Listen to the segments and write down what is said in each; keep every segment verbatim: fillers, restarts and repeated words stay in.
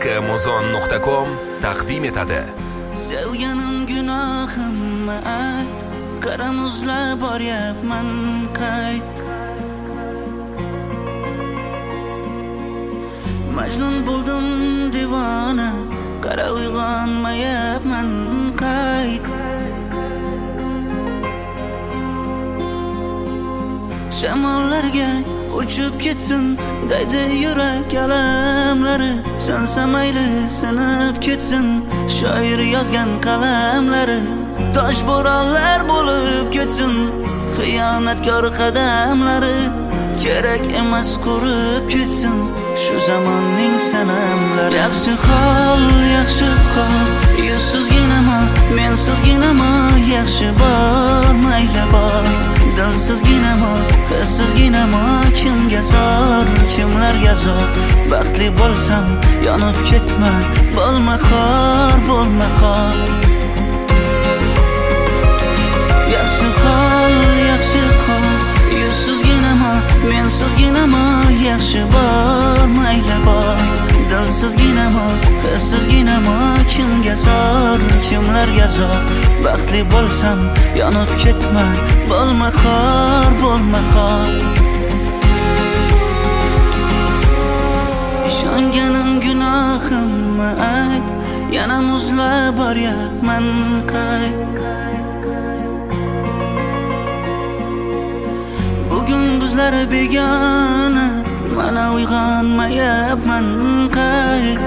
muzon nuqta com taqdim etadi. Sevganim gunohimni ayt, qara muzlab boryapman qayt. Majnun bo'ldim divona, qara uyg'onmayapman qayt. Shamollarga uchib ketsin deydi yurak alamlari, sansa mayli sinib ketsin shoir yozgan qalamlari. Tosh bo'ronlar bo'lib ketsin xiyonatkor qadamlari, kerak emas qurib ketsin shu zamonning sanamlari. Yaxshi hol, yaxshi hol, yuzsizginama, mensizginama, yaxshi bor, mayli bor. Dilsizginama, hissizginama, kimga zor, kimlarga zor. Baxtli bo'lsam yonib ketma, bo'lma xor, bo'lma xor. Yaxshi hol, yaxshi hol, yuzsizginama, mensizginama, yaxshi bor, mayli bor. Dilsizginama, hissizginama, kimga zor, kimlarga zor. Baxtli bo'lsam yonib ketma, bo'lma xor, bo'lma xor. Ishonganim gunohimni ayt, yana muzlab boryapman qayt. Bugun bizlar begona, mana uyg'onmayapman qayt.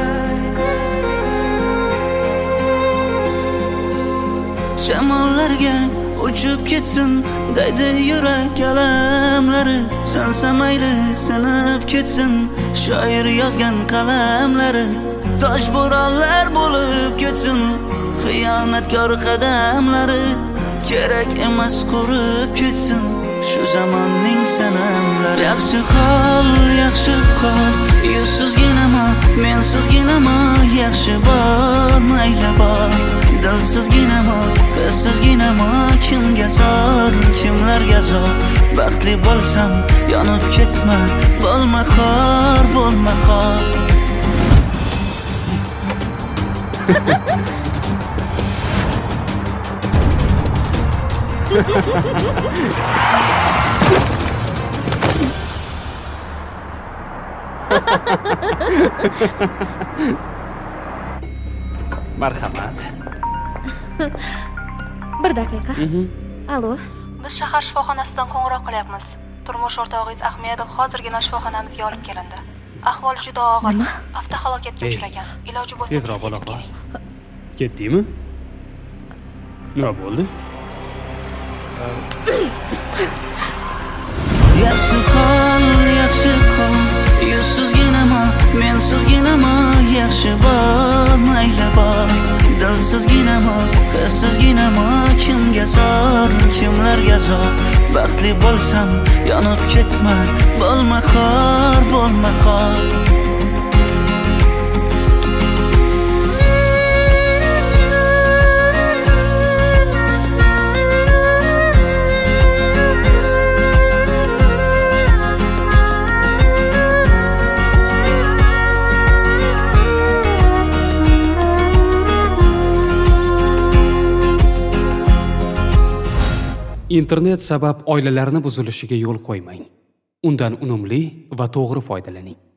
Shamollarga uchib ketsin deydi yurak alamlari, sansa mayli sinib ketsin shoir yozgan qalamlari. Tosh bo'ronlar bo'lib ketsin xiyonatkor qadamlari, kerak emas qurib ketsin shu zamonning sanamlari. Yaxshi hol, yaxshi hol, yuzsizginama, mensizginama, yaxshi bor, mayli bor. Dilsizginama, hissizginama, kimga zor, kimlarga zor. Baxtli bo'lsam yonib ketma, bo'lma xor, bo'lma xor. Marhamat. Bir daqiqa. Alo. Biz shahar shifoxonasidan qo'ng'iroq qilyapmiz. Turmush o'rtog'ingiz Ahmedov hozirgina shifoxonamizga olib kelindi. Ahvol juda og'ir. Avtohalokatga uchragan. Iloji bo'lsa tezroq bo'la qol. Ketdingmi? Nima bo'ldi? Yaxshi hol, yaxshi hol, yuzsizginama, mensizginama, yaxshi bor, mayli bor. Dilsizginama, hissizginama, kimga zor, kimlarga zor. Baxtli bo'lsam yonib ketma, bo'lma xor, bo'lma xor. Internet sabab oilalarning buzilishiga yo'l qo'ymang. Undan unumli va to'g'ri foydalaning.